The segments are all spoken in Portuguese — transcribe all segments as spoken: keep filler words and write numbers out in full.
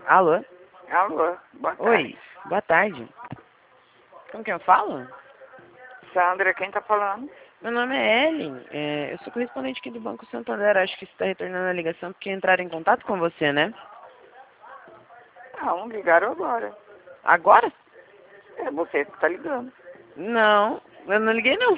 Alô? Alô, boa tarde. Oi, boa tarde. Com quem eu falo? Sandra, quem tá falando? Meu nome é Ellen. É, eu sou correspondente aqui do Banco Santander. Acho que você está retornando a ligação porque entraram em contato com você, né? Não, ligaram agora. Agora? É você que tá ligando. Não, eu não liguei não.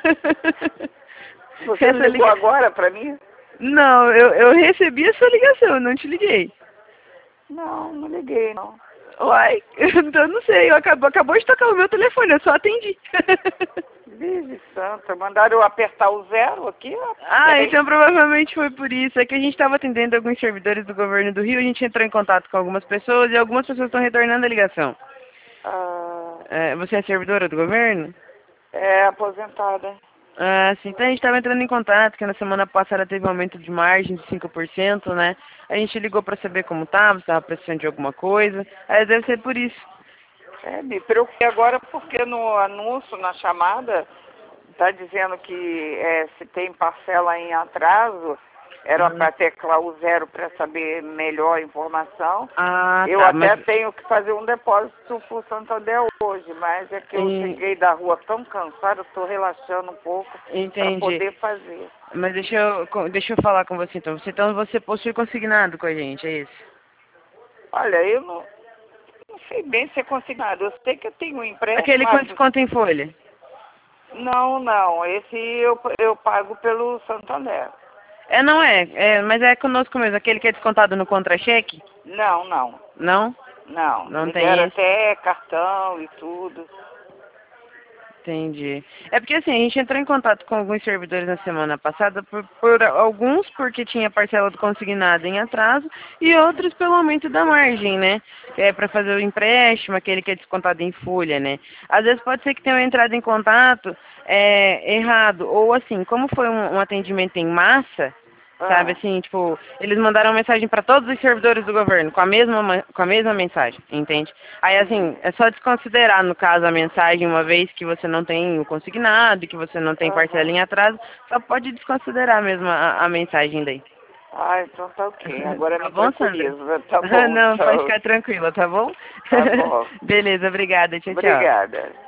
Você Essa ligou liga... agora pra mim? Não, eu, eu recebi a sua ligação, eu não te liguei. Não, não liguei, não. Uai, eu não sei, eu acabou, acabou de tocar o meu telefone, eu só atendi. Vive Santa, mandaram eu apertar o zero aqui, ó. Ah, Peraí. então provavelmente foi por isso. É que a gente estava atendendo alguns servidores do governo do Rio, a gente entrou em contato com algumas pessoas e algumas pessoas estão retornando a ligação. Ah, É, você é servidora do governo? é aposentada. Ah, sim, então a gente estava entrando em contato, que na semana passada teve um aumento de margem de cinco por cento, né? A gente ligou para saber como estava, se estava precisando de alguma coisa. Aí deve ser por isso. É, me preocupei agora porque no anúncio, na chamada, tá dizendo que é, se tem parcela em atraso, era Uhum. para teclar o zero para saber melhor a informação. Ah, Eu tá, até mas... tenho que fazer um depósito por Santander hoje, mas é que eu E... cheguei da rua tão cansada, estou relaxando um pouco para Entendi. poder fazer. Mas deixa eu, co- deixa eu falar com você então. Você, então você possui consignado com a gente, é isso? Olha, eu não, não sei bem se é consignado. Eu sei que eu tenho um empréstimo. Aquele com Mas... desconto em folha. Não, não. Esse eu, eu pago pelo Santander. É, não é, é, mas é conosco mesmo, aquele que é descontado no contra-cheque? Não, não. Não? Não. Não Me tem deram esse? até cartão e tudo. Entendi. É porque assim, a gente entrou em contato com alguns servidores na semana passada, por, por alguns porque tinha parcela do consignado em atraso e outros pelo aumento da margem, né? É para fazer o empréstimo, aquele que é descontado em folha, né? Às vezes pode ser que tenham entrado em contato é, errado, ou assim, como foi um, um atendimento em massa, sabe, Ah, assim, tipo, eles mandaram mensagem para todos os servidores do governo com a mesma ma- com a mesma mensagem, entende? Aí sim. assim, é só desconsiderar no caso a mensagem, uma vez que você não tem o consignado, e que você não tem parcela Aham. em atraso, só pode desconsiderar mesmo a, a mensagem daí. Ah, então tá ok. Agora Tá me bom, Sandra? tranquiliza. Tá bom, Não, pode tchau. ficar tranquila, tá bom? Tá bom. Beleza, obrigada, tchau, tchau. Obrigada.